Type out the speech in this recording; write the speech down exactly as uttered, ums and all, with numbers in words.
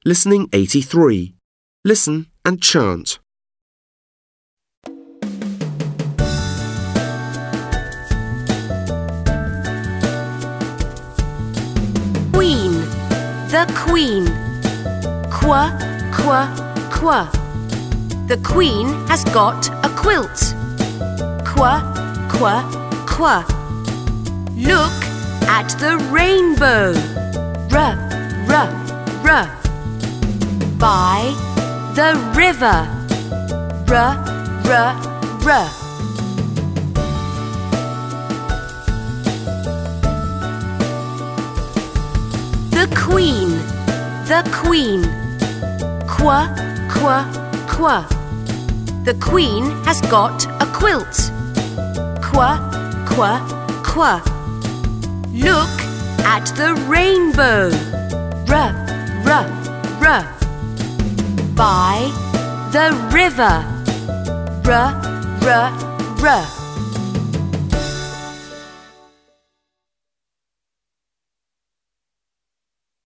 Listening eighty-three. Listen and chant. Queen, the Queen. Qua, qua, qua. The Queen has got a quilt. Qua, qua, qua. Look at the rainbow. R, r, r. By the river. R, r, r. The Queen, the Queen. Qua, qua, qua. The Queen has got a quilt. Qua, qua, qua. Look at the rainbow. R, r, r. By the river. R, r, r.